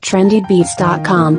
trendybeats.com.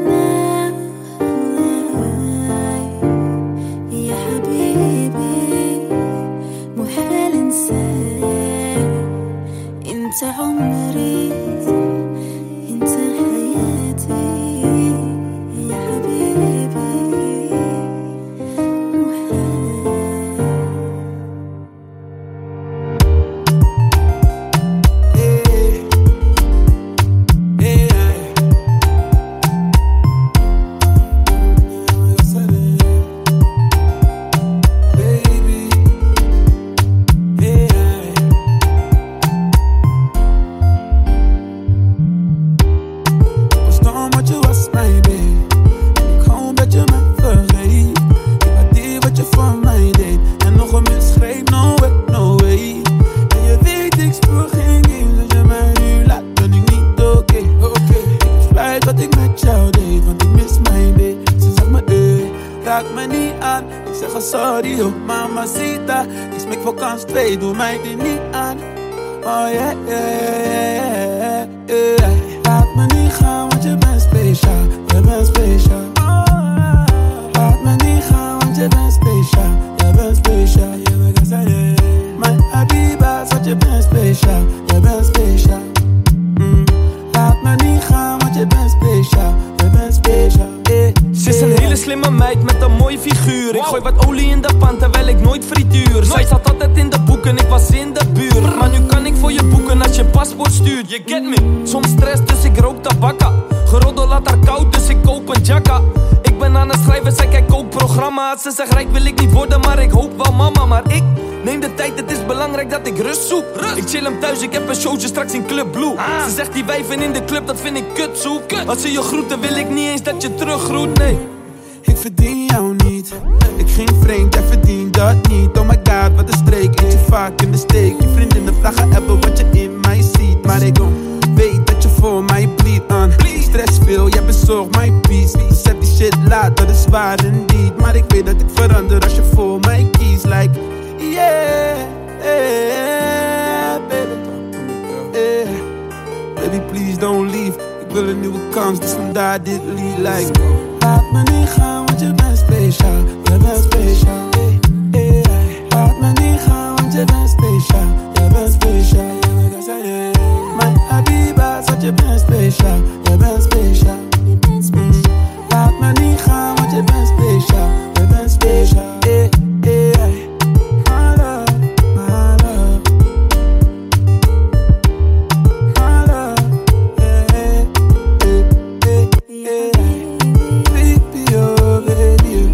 Doe mij dit niet aan. Oh yeah, yeah, yeah, yeah. Laat me niet gaan, want je bent speciaal. Je bent speciaal. Laat me niet gaan, want je bent speciaal. Je bent speciaal. Mijn Habiba, want je bent speciaal. Je bent speciaal. Laat me niet gaan, want je bent speciaal. Je bent speciaal. Ze is een hele slimme meid met een mooi figuur. Ik gooi wat olie in de pan terwijl ik nooit frituur. Zij zat altijd in de boeken, ik was in de buurt. Maar nu kan ik voor je boeken als je paspoort stuurt. You get me? Soms stress, dus ik rook tabakka. Geroddel laat haar koud, dus ik koop een jacka. Ik ben aan het schrijven, zij kijkt ook programma's. Ze zegt rijk wil ik niet worden, maar ik hoop wel mama. Maar ik neem de tijd, het is belangrijk dat ik rust zoek. Ik chill hem thuis, ik heb een showtje straks in Club Blue. Ze zegt die wijven in de club, dat vind ik kutzoek. Als ze je groeten, wil ik niet eens dat je teruggroet, nee. Ik verdien jou niet. Ik ging vreemd, jij verdient dat niet. Oh my god, wat een streek, eet je vaak in de steek. Je vriendinnen vragen hebben wat je in mij ziet. Maar ik weet dat je voor mij bleedt aan. Stress veel, jij bezorgt mijn peace. Zet die shit laat, dat is waar indeed. Maar ik weet dat ik verander als je voor mij kiest. Like, yeah, yeah, baby, yeah. Baby, please don't leave. Ik wil een nieuwe kans, dus vandaar dit lied. Like, laat me niet gaan, want je bent speciaal. Je bent speciaal. Laat me niet gaan, want je bent speciaal. Je bent speciaal. Mijn Habiba, want je bent speciaal. Je bent speciaal. Laat me niet gaan, want je bent speciaal. Je bent speciaal. My love, my love. My love, yeah, baby, oh baby.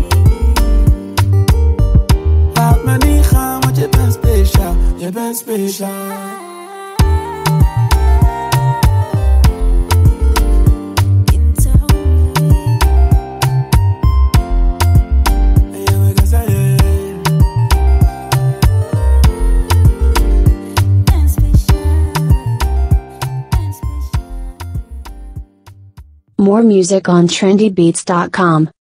Laat me niet gaan, want je bent speciaal. Je bent speciaal. More music on trendybeats.com.